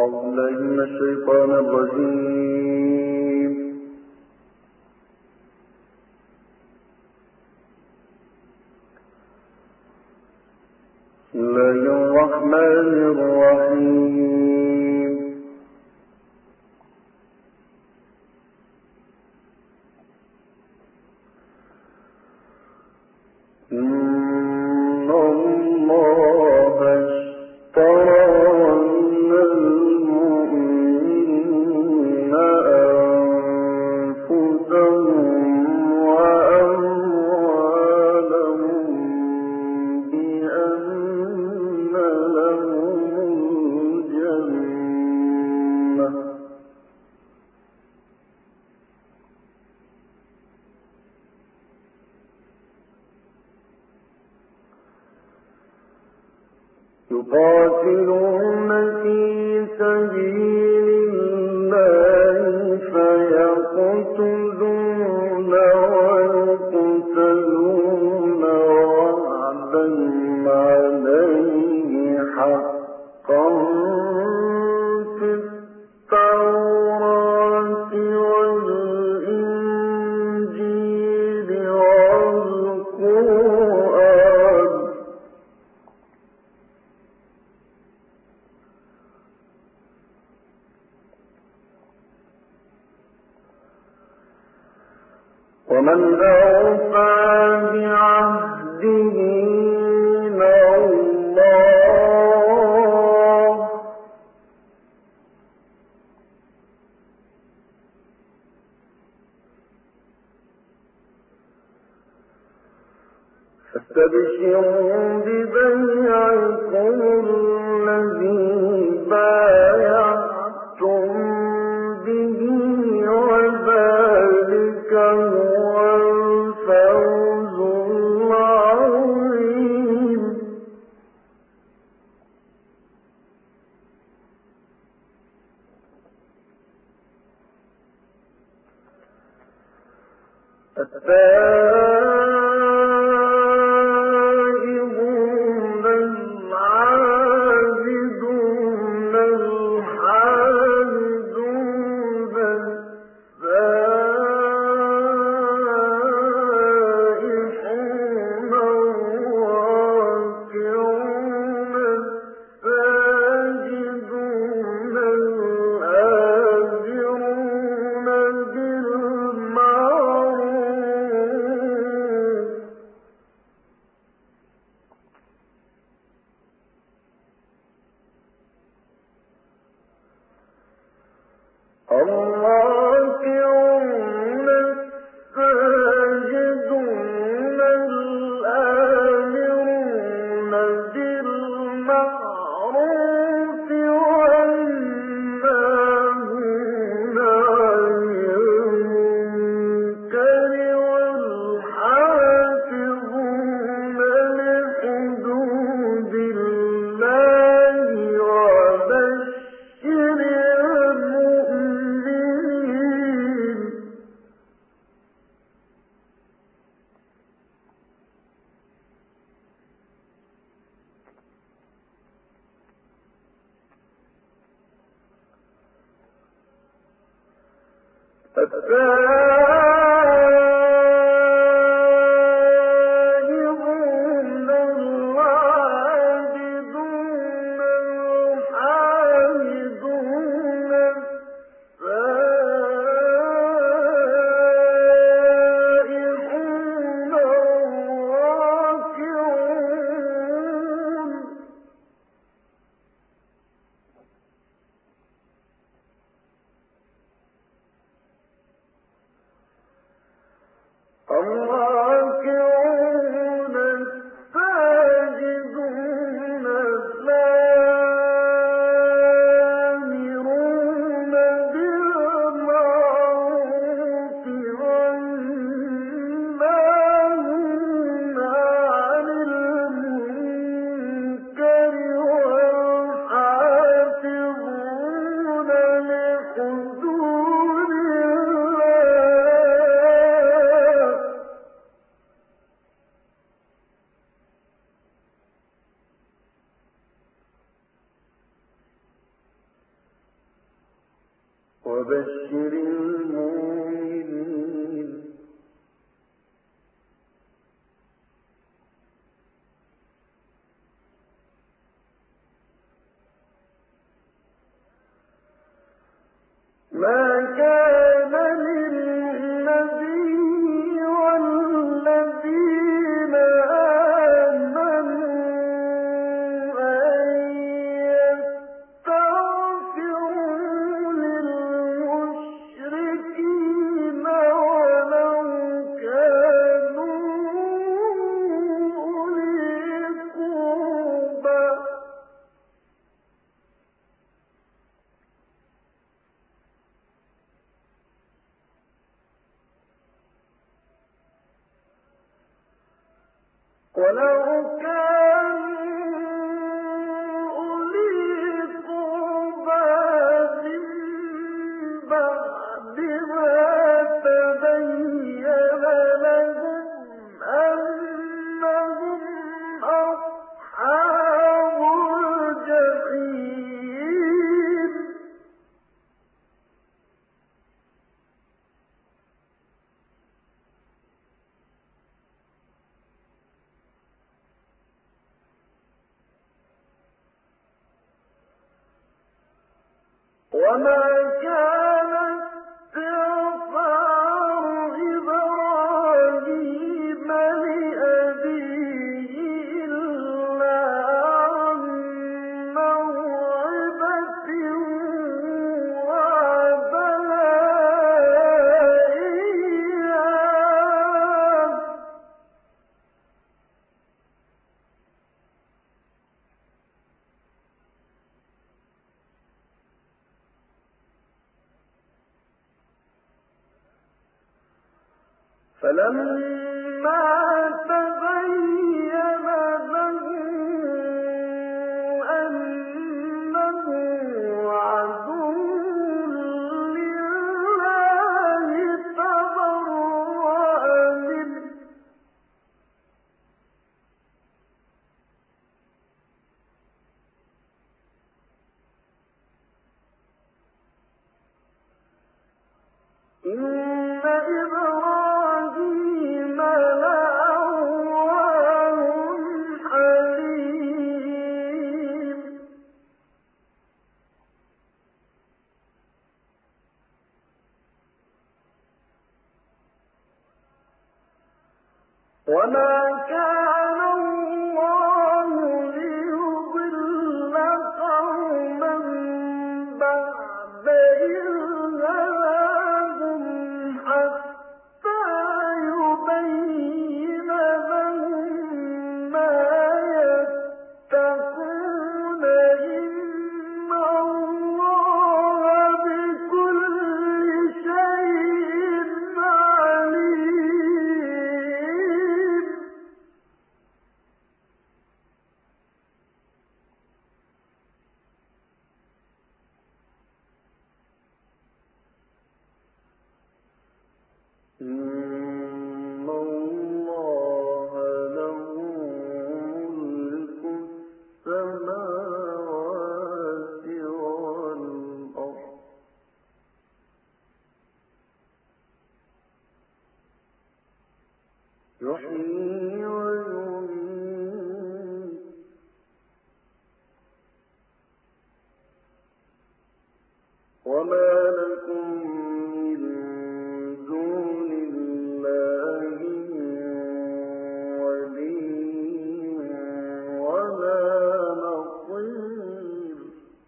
بالله من الشيطان الرجيم. بسم الله الرحمن الرحيم. إن الله اشترى من المؤمنين أنفسهم وأموالهم بأن لهم الجنة يقاتلون في سبيل الله فيقتلون ويقتلون وعدا عليه حقا في التوراة والإنجيل والقرآن ومن أوفى بعهده من الله فاستبشروا ببيعكم الذي بايعتم به وذلك هو الفوز العظيم. التائبون العابدون الحامدون السائحون الراكعون الساجدون الآمرون بالمعروف الراكعون الساجدون الآمرون بالمعروف والناهون عن المنكر والحافظون لحدود الله وبشر المؤمنين. التائبون العابدون الحامدون السائحون الراكعون وبشر المؤمنين ما كان للنبي والذين آمنوا أن يستغفروا للمشركين ولو كانوا أولي قربى ولو كانوا أولي قربى من بعد ما تبين لهم أنهم أصحاب الجحيم وما كان استغفار إبراهيم لأبيه إلا عن موعدة وعدها إياه فلما تبين له أنه عدو لله تبرأ منه إن إبراهيم لأواه حليم وما كان الله ليضل قوما بعد إذ هداهم حتى يبين لهم ما يتقون إن الله بكل شيء عليم إن الله له ملك السماوات والأرض يحيي ويميت وما لكم من دون الله من ولي ولا نصير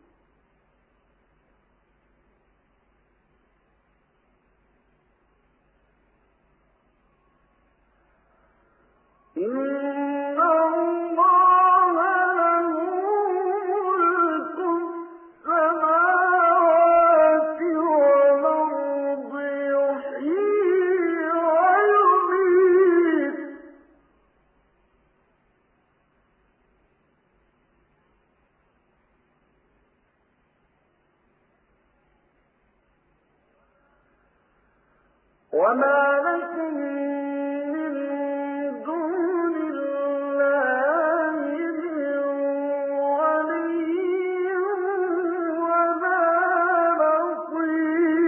إن الله له ملك السماوات والأرض يحيي ويميت وما لكم من دون الله من ولي ولا نصير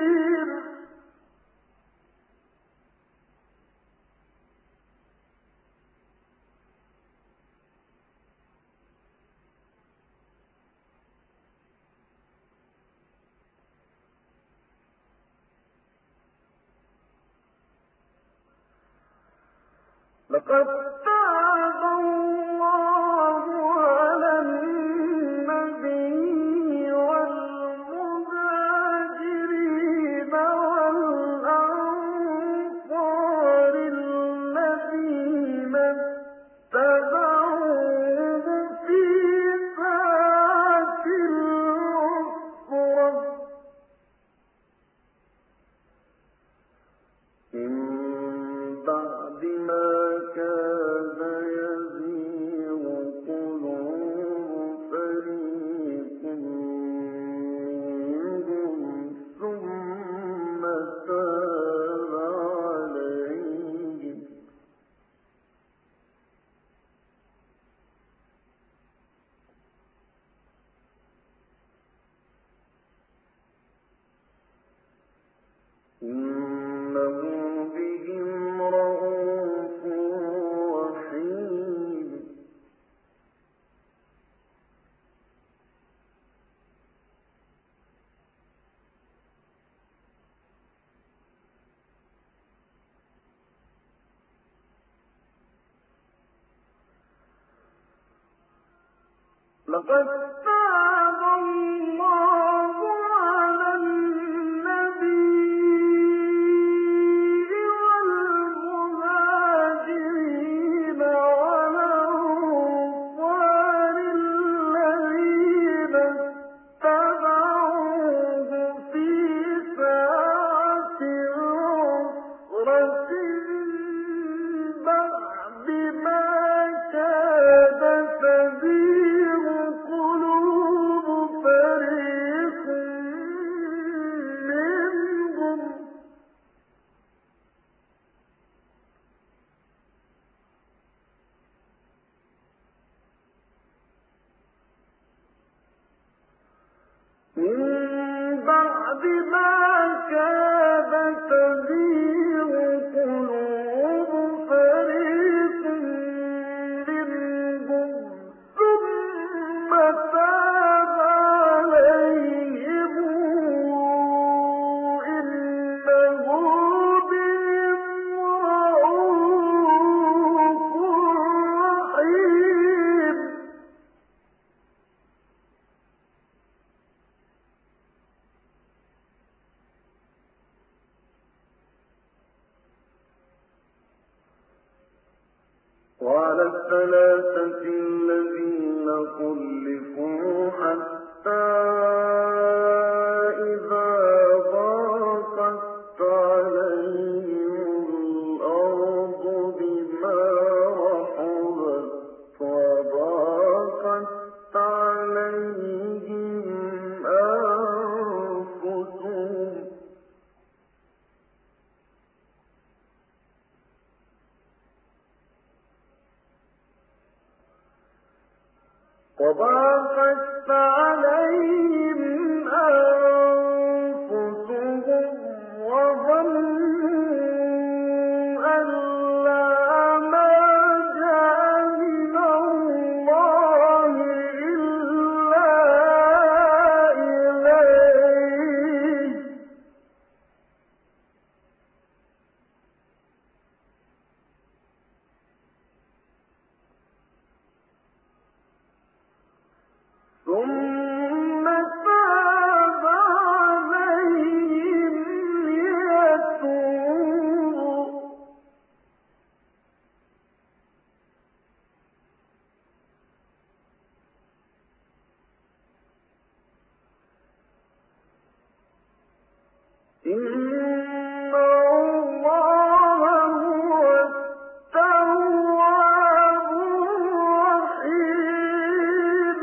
لقد تاب الله على النبي والمهاجرين والأنصار الذين اتبعوه في ساعة العسرة من بعد ما كاد يزيغ قلوب فريق منهم ثم تاب عليهم إنه بهم رءوف رحيم لقد تاب الله على النبي والمهاجرين والأنصار الذين اتبعوه في ساعة العسرة بعد ما كاد تزيغ قلوب فريق منهم من بعد ما كاد تزيغ قلوب فريق منهم ثم تاب عليهم إنه بهم رءوف رحيم وعلى الثلاثة الذين خلفوا حتى إذا ضاقت عليهم الأرض بما رحبت وضاقت عليهم أنفسهم وضاقت عليهم أنفسهم وظنوا أن لا ملجأ من الله إلا إليه ثم تاب عليهم ليتوبوا إن الله هو التواب الرحيم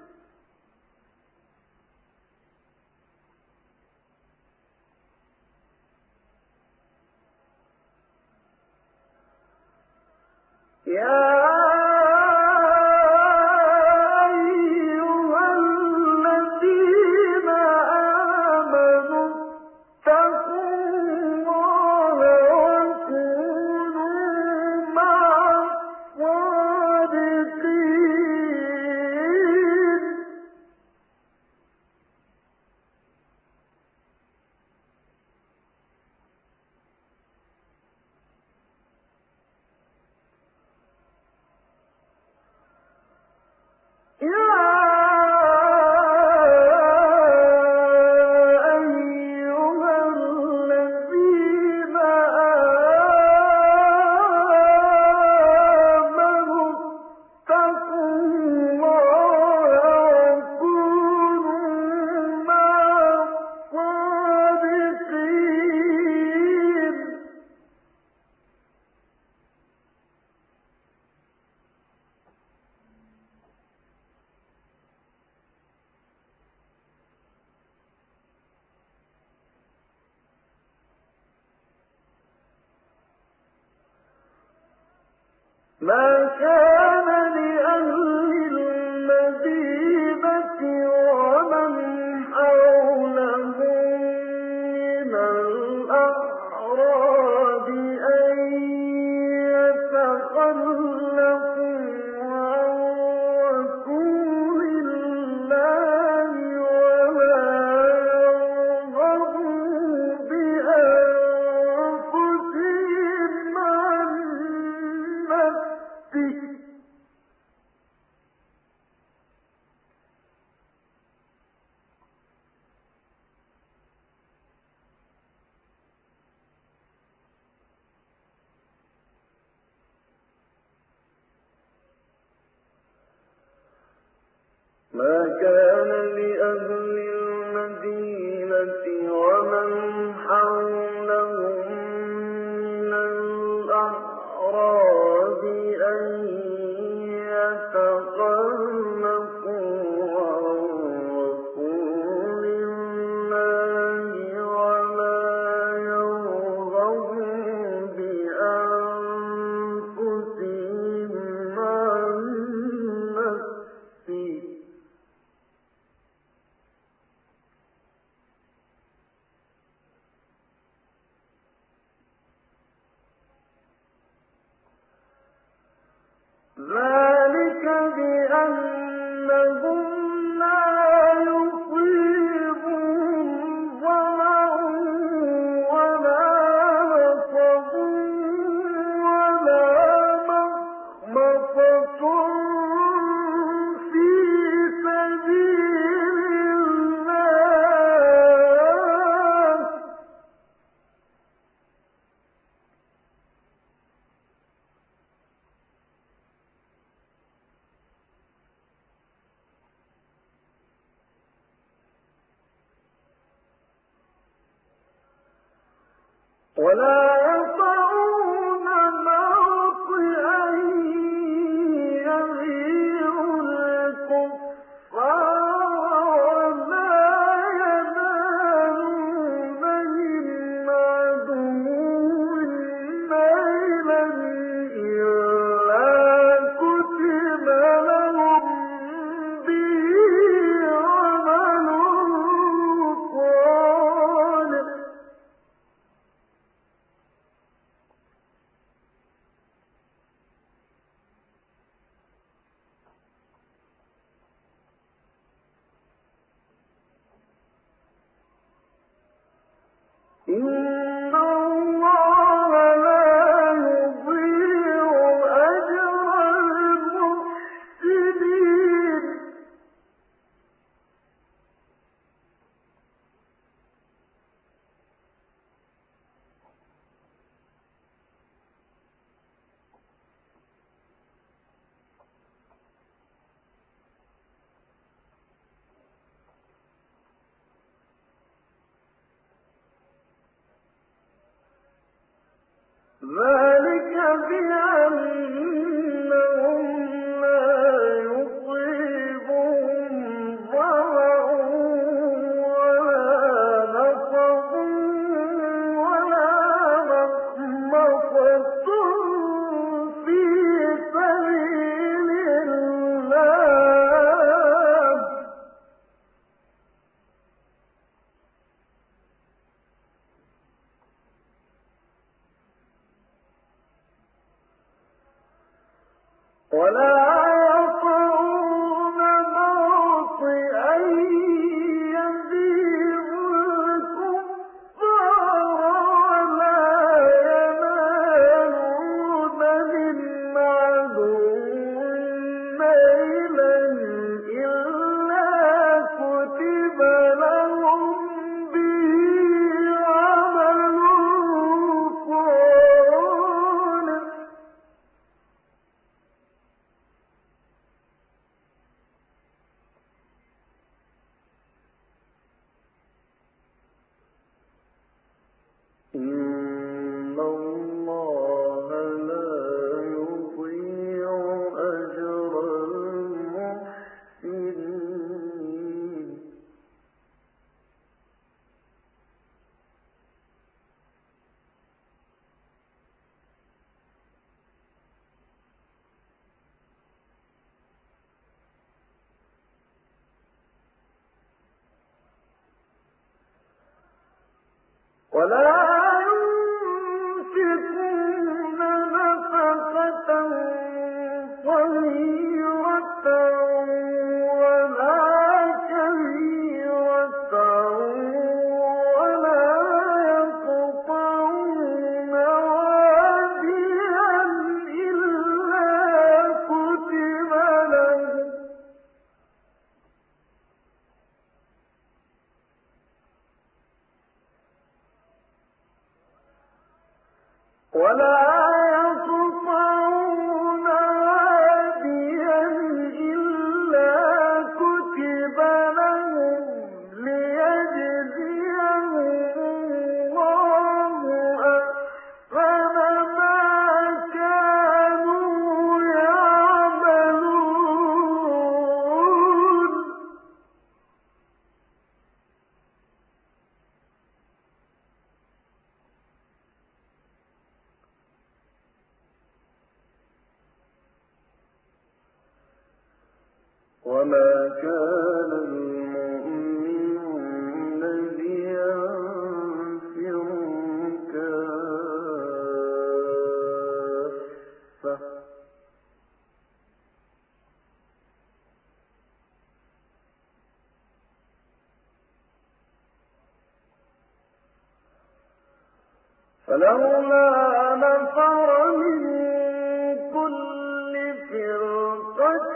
يا أيها الذين آمنوا اتقوا الله وكونوا مع الصادقين ما كان لأهل المدينة ومن حولهم من الأعراب أن يتخلفوا عن رسول الله ولا يرغبوا بأنفسهم عن نفسه ما كان لأهل المدينة ومن حولهم من الأعراب أن يتخلفوا عن رسول الله ولا يرغبوا بأنفسهم عن نفسه ذلك بأنهم لا يصيبهم ظمأ ولا نصب ولا مخمصة في سبيل الله ولا يطعون موطئا يغيظ الكفار ولا ينالون من عدو نيلا إلا كتب لهم به عمل صالح إن الله لا يضيع أجر المحسنين ذلك بأنهم لا يصيبهم ظمأ ولا نصب ولا مخمصة في سبيل الله ولا يطعون موطئا يغيظ الكفار ولا ينالون من عدو نيلا إلا كتب لهم به عمل صالح وما كان المؤمنون لينفروا كافة فلولا نفر من كل فرقة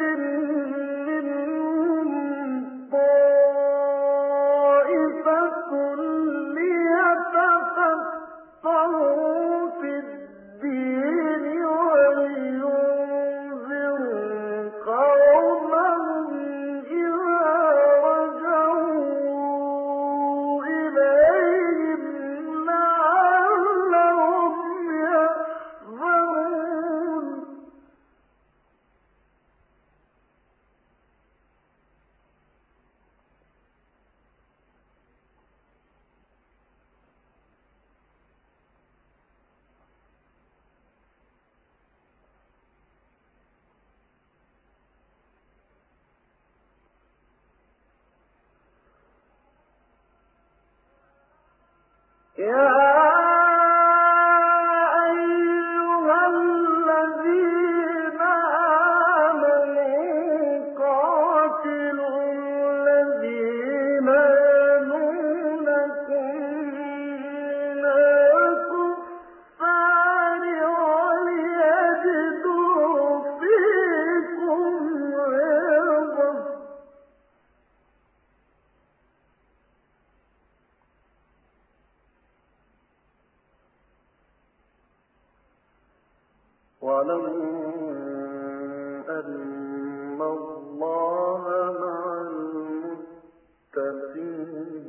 واعلموا أن الله مع المتقين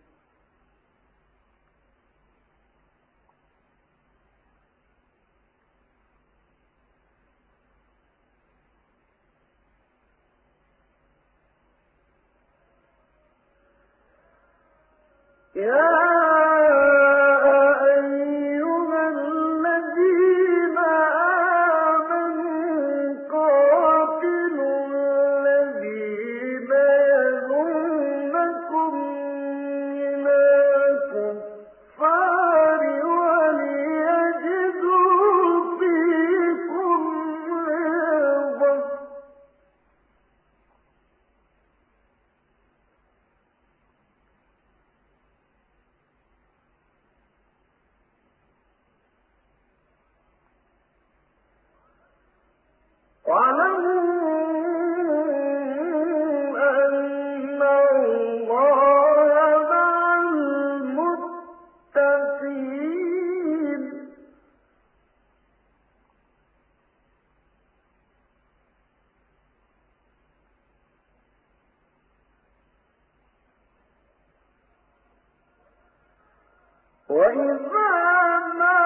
وإذا ما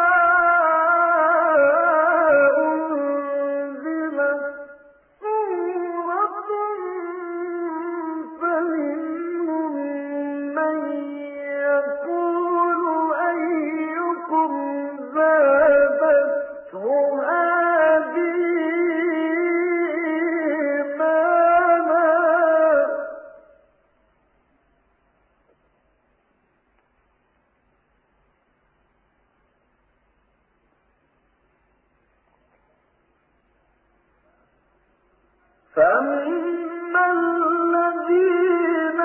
أنزلت سورة فمنهم من يقول أيكم زادته هذه إيمانا فأما الذين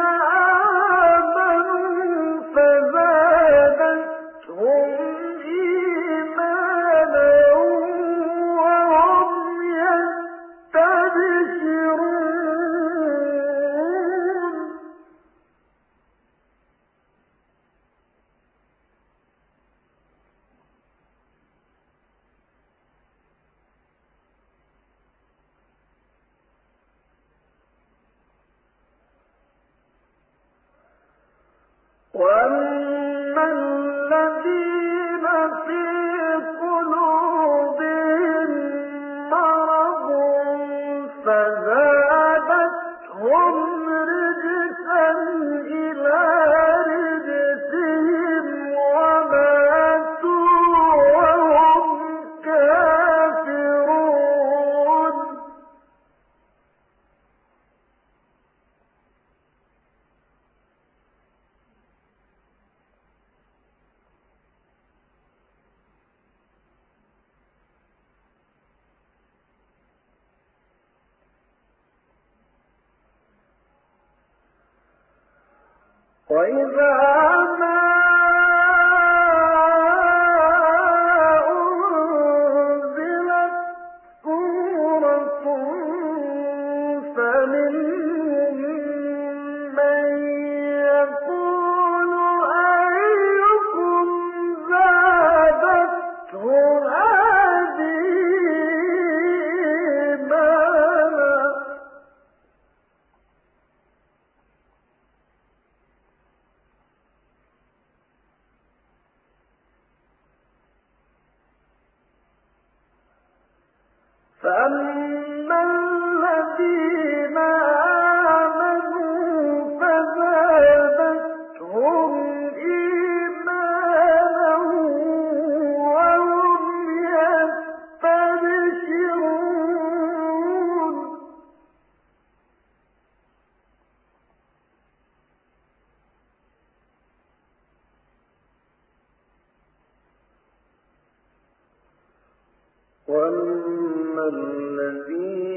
آمنوا فزادتهم إيمانا وهم يستبشرون وأما الذين في قلوبهم مرض فزادتهم رجسا إلى رجسهم وماتوا وهم كافرون وإذا ما أنزلت سورة فمنهم من يقول أيكم زادته هذه إيمانا فأما الذين آمنوا فزادتهم إيمانا وهم يستبشرون وأما الذين